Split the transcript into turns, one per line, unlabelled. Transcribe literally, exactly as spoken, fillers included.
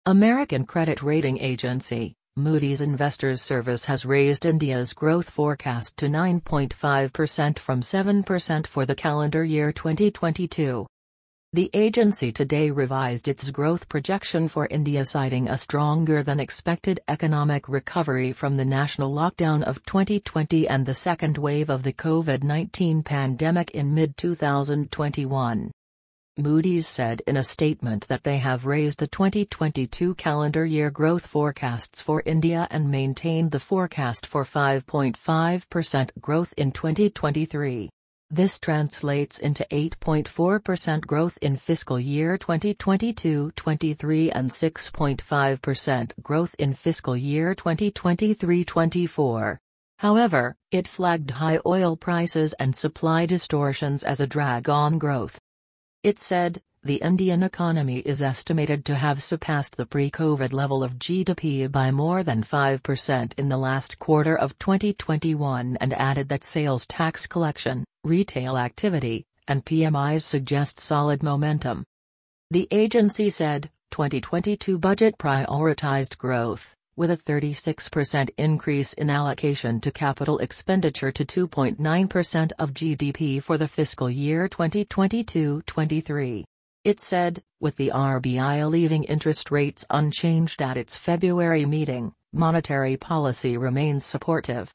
American credit rating agency, Moody's Investors Service has raised India's growth forecast to nine point five percent from seven percent for the calendar year twenty twenty-two. The agency today revised its growth projection for India, citing a stronger-than-expected economic recovery from the national lockdown of twenty twenty and the second wave of the COVID nineteen pandemic in mid twenty twenty-one. Moody's said in a statement that they have raised the twenty twenty-two calendar year growth forecasts for India and maintained the forecast for five point five percent growth in twenty twenty-three. This translates into eight point four percent growth in fiscal year twenty twenty-two twenty-three and six point five percent growth in fiscal year twenty twenty-three twenty-four. However, it flagged high oil prices and supply distortions as a drag on growth. It said, the Indian economy is estimated to have surpassed the pre-COVID level of G D P by more than five percent in the last quarter of twenty twenty-one, and added that sales tax collection, retail activity, and P M Is suggest solid momentum. The agency said, twenty twenty-two budget prioritized growth, with a thirty-six percent increase in allocation to capital expenditure to two point nine percent of G D P for the fiscal year twenty twenty-two twenty-three. It said, with the R B I leaving interest rates unchanged at its February meeting, monetary policy remains supportive.